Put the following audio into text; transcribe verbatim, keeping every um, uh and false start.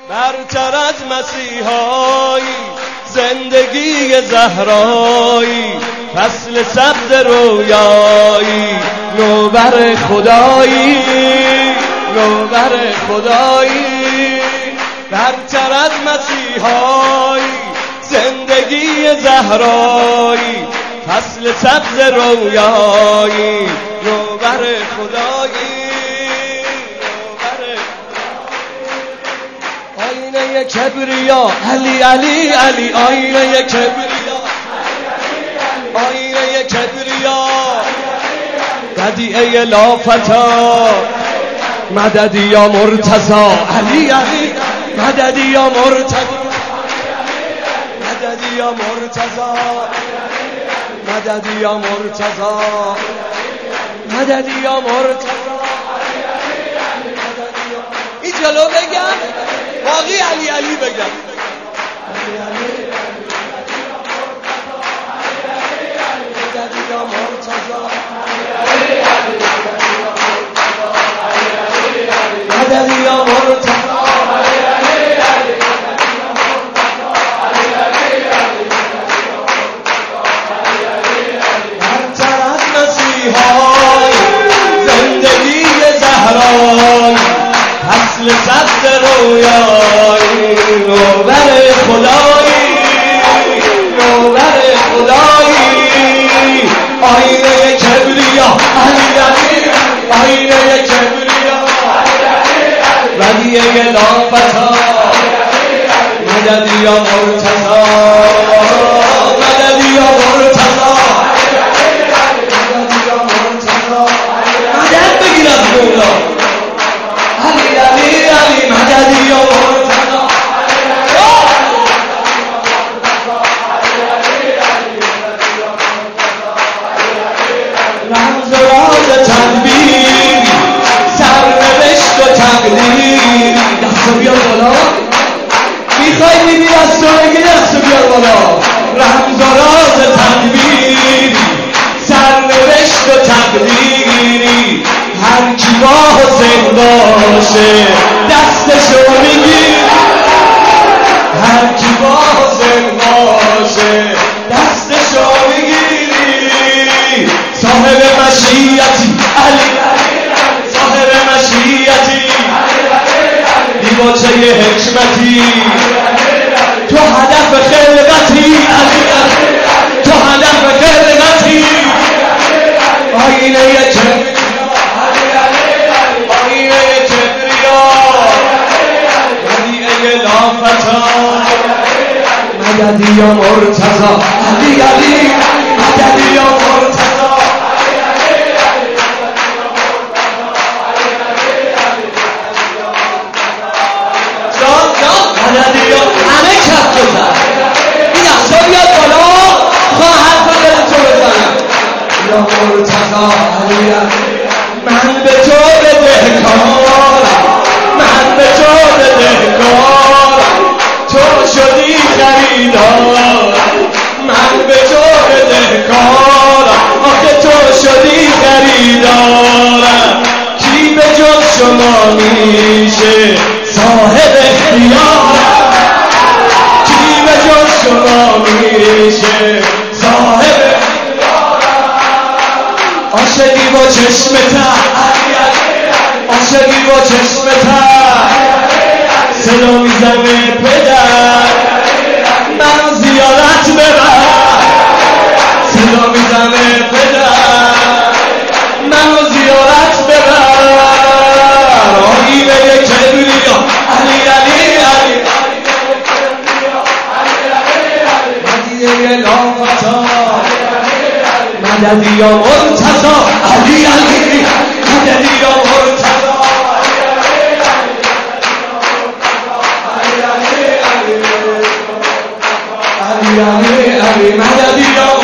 برتر از مسیحایی زندگی زهرایی، فصل سبز رویایی، نوبر خدایی، نوبر خدایی. برتر از مسیحایی زندگی زهرایی، فصل سبز رویایی، نوبر خدایی. آینه کبریا علی علی علی، آینه کبریا، آینه کبریا، بدیعه لافتا، مددی یا مرتضی، علی علی مددی یا مرتضی، مددی یا مرتضی، مددی یا مرتضی، مددی یا مرتضی. این جلو بگم باقی علی علی بگم. مددی یا مرتضی، مددی یا مرتضی. برتر از مسیحای زندگی زهرای، فصل سبز رویایی، نوبر خدایی، نوبر خدایی. آینه کبریا علی علی، آینه کبریا بدیعه لافتا، مددی یا مرتضی، مددی یا مرتضی، مددی یا مرتضی. مدد بگیر از مولا، علی علی علی مددی یا مرتضی. رمز و راز تدبیر، سرنوشت و تقدیر. دستو بیار بالا، میخوای میبی دستو بگی، دستو بیار بالا. رمز و راز تدبیر، سرنوشت و تقدیری. هر کی با حسین باشه دستشو میگیر، هر کی با حسین باشه دستشو میگیری. صاحب مشیتی علی، صاحب مشیتی، دیباچه حکمتی، تو هدف خلقتی علی، تو هدف خلقتی. آینه کبریا، آینه کبریا بدیعه لافتا، مددی یا مرتضی، علی علی مددی یا مرتضی. مددی یا همه کف بزن، این دستا بیاد بالا، خواه حرف دلتو بزنم. یا مرتضی علی علی، من به تو بدهکارم، من به تو بدهکارم، تو شدی خریدارم. من به تو بدهکارم، آخه تو شدی خریدارم. کی به جز شما میشه صاحب اختیارم، کی به جز شما میشه صاحب اختیارم. عاشقی با چشم تر، عاشقی با چشم تر، صدا میزنه پدر، منو زیارت ببر. صدا میزنه پدر، منو زیارت ببر. آینه کبریا علی علی علی، بدیعه لافتا، مددی یا مرتضی، علی علی مددی یا مرتضی. علی علی علی مددی یا